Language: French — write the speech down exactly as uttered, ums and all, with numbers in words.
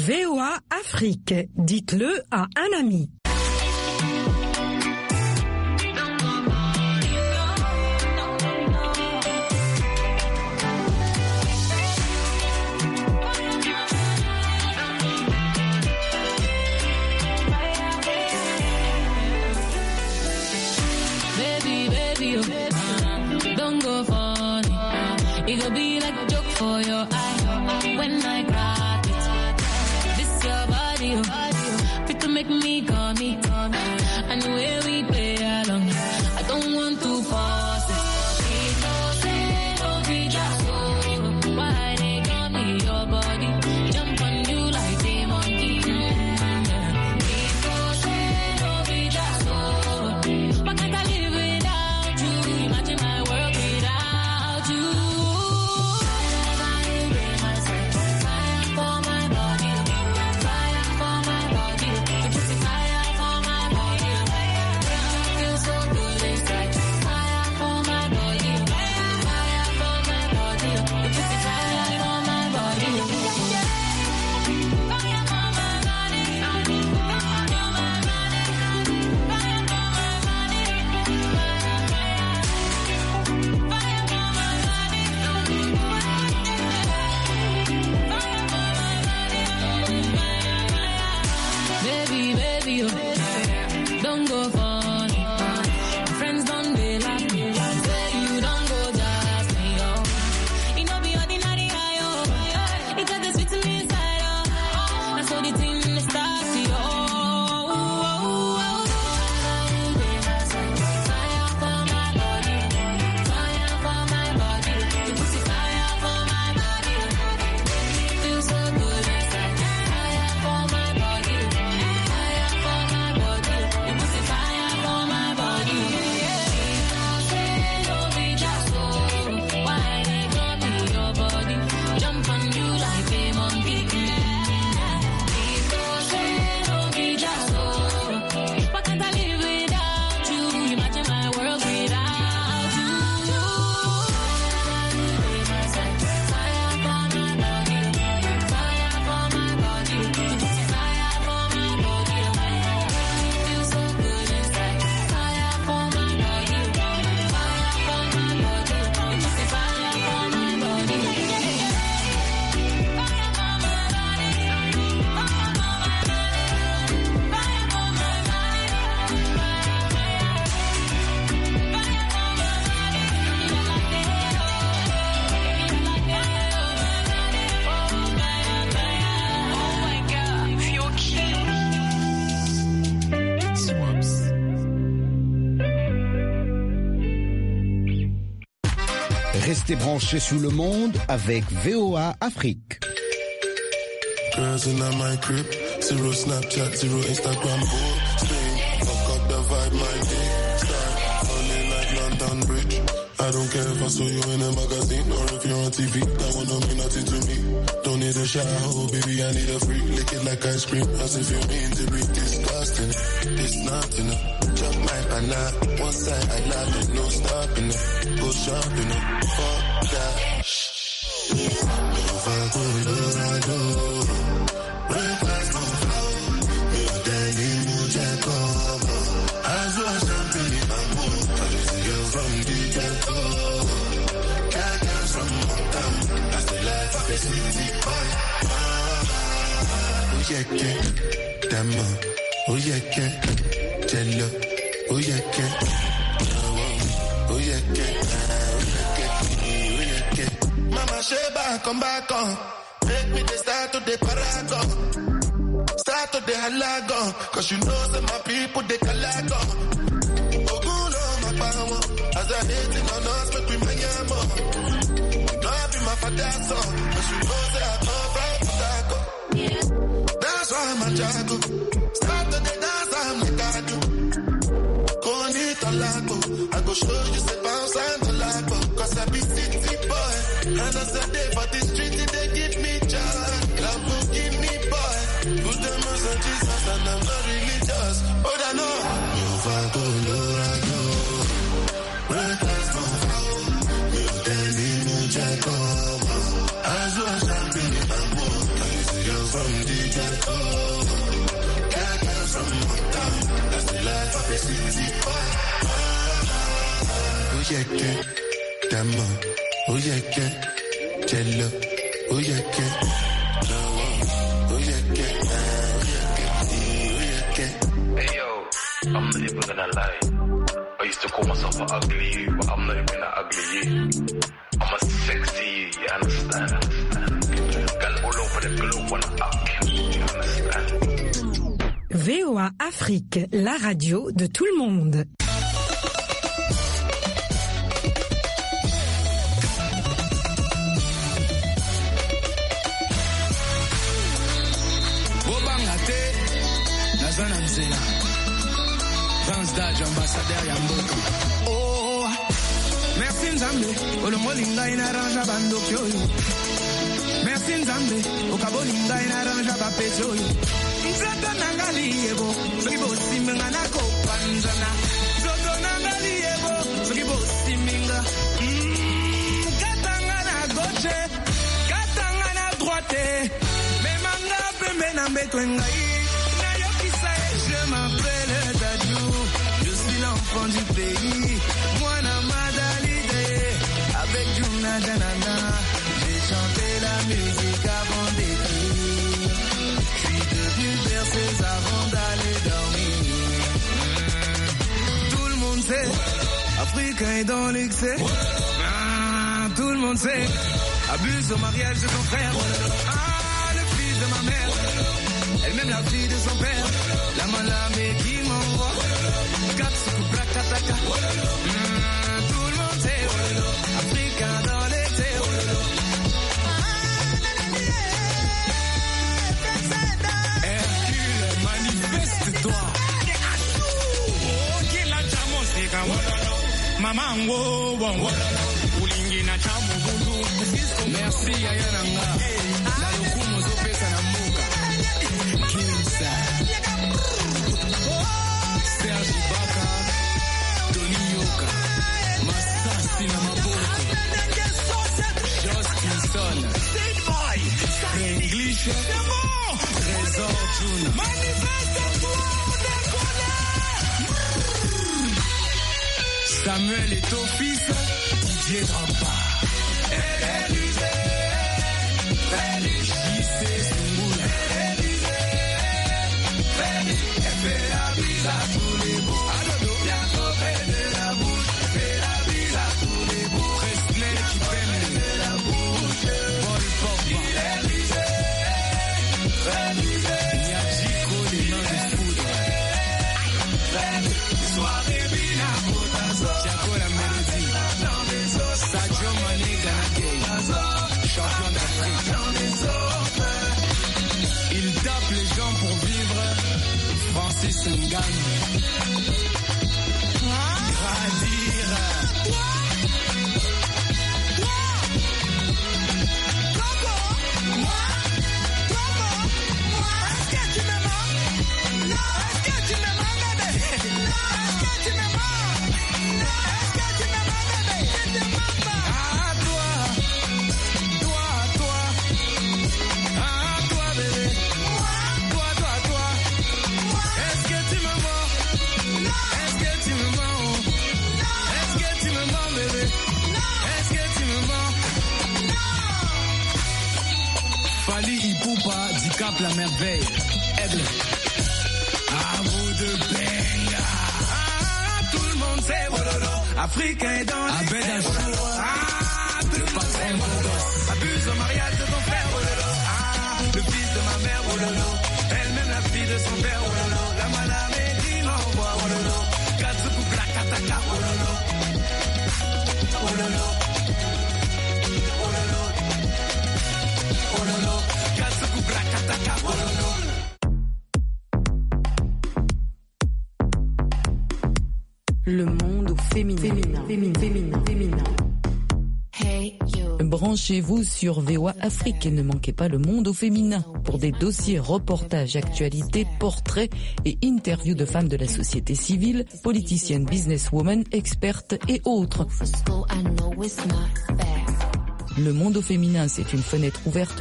V O A Afrique, dites-le à un ami. It could be like a joke for your eye when I crack it. This your body, oh, fit to make me come me, and the way we play along, I don't want to force it. It don't say no be just so. Why they got me your body, jump on you like a monkey. It don't say no be just so. Why can't I live without you? Imagine my world without you. Restez branchés sur le monde avec V O A Afrique. Girls in my crib, zero Snapchat, zero Instagram, posting. Fuck up the vibe, my day. Start running like London Bridge. I don't care if I saw you in a magazine or if you're on T V. That one don't mean nothing to me. Don't need a shower, oh baby, I need a freak. Lick it like ice cream, as if you mean to be disgusting. It's nothing. Chop my banana, one side I love it, no stopping it. Go shopping it, fuck that. If I go Colorado, break like my flow. You daddy move jack up. As well as champagne in my mood. I just girl from the ghetto. Cat girls from Motown. I still like a city boy. Oh yeah, yeah, damn. Oh yeah, yeah, jello. Oh yeah, yeah. Oh yeah, yeah. Oh yeah, yeah. Mama Sheba, come back on. Make me the start to the paragon. Start to the halagon. Cause you know that my people, they calagon. Oguno, my power. As I hate it on us, make we my yamo. Don't be my father's son. Cause you know that I come from Putago. That's why I'm a jago. Start to the dance, I'm the gado. I go show you say bounce and talago. Cause I be city boy. And as a day for the street, they give me joy. Lambo give me boy. Put them on Jesus and I'm not religious. Oh, I know. You fight go Colorado. Break like my flow. You tell me no jack up. As well as champagne in my boat. I used to go from the yeah, que, dama, oh yeah, que, jello, oh yeah, que, oh yeah, que, oh yeah, que. Hey yo, I'm not even gonna lie. I used to call myself an ugly you, but I'm not even an ugly you. I'm a sexy you, you understand? understand? Girl all over the globe wanna fuck you, you understand? V O A Afrique, la radio de tout le monde. Ambassadeur Yamboka. Oh, merci Nzambe, olomolinga inaranja bandokyo. Merci Nzambe, okabolinga inaranja bapecho. Nzata nangali yebo, sokibo simenga nako panzana. Zoto nangali yebo, sokibo simenga. Katanga na gauche, katanga na droite. Memanga pembe na mbetwengai. Na yokisa je m'appelle Dadju. L'enfant du pays, moi na madalide, avec Juna Janana, j'ai chanté la musique avant d'écrire. Je suis devenu berceuse avant d'aller dormir. Tout le monde sait, Africain est dans l'excès. Ah, tout le monde sait, abuse au mariage de ton frère. Ah, le fils de ma mère, elle-même la fille de son père. La malamé qui m'envoie. Katsuku Brakataka. Mmh, tout le monde sait, Africain dans l'été. Hercule, manifeste-toi. Oh, qui la chamo seka. Maman, wo, wo. Ulingi na chamo budu. Merci, Ayananga. La lokumo zopesa na muka. Kimsa. Serge Ibaka, Tony Yoka, Masasi na Maboko, Justin Son, English, Trésor Juna, Samuel est au fils, Didier Drampa, Élysée, Félix, Issé Sungula, Élysée, Félix, elle fait la bise à tous les bouts. Adodo, bientôt fait de la bouche, fait la bise à tous les bouts. Presnel qui fait de la bouche. Paul Pogba, Élysée, Élysée, Niadjiko, les mains de foudre. Soirée Bina, Thiago la mélodie. Sadio Mané, Ghana, champion d'Afrique. Il tape les gens pour vivre. Francis Ngannou. Gradira. Cap la merveille, aigle. À vous de Benga. Ah, tout le monde sait, wololo. Africain est dans les Abed Ah, le patron Bordos. Abuse au mariage de ton frère, wololo. Ah, le fils de ma mère, wololo. Elle-même la fille de son père, wololo. La malame qui m'envoie, wololo. Katsuku Brakataka, wololo. Wololo. Wololo. Wololo. Katsuku Brakataka, wololo. Le monde au féminin. Féminin. Féminin. Féminin. Féminin. Hey, you. Branchez-vous sur V O A Afrique et ne manquez pas le monde au féminin pour des dossiers, reportages, actualités, portraits et interviews de femmes de la société civile, politiciennes, businesswomen, expertes et autres. Le monde au féminin, c'est une fenêtre ouverte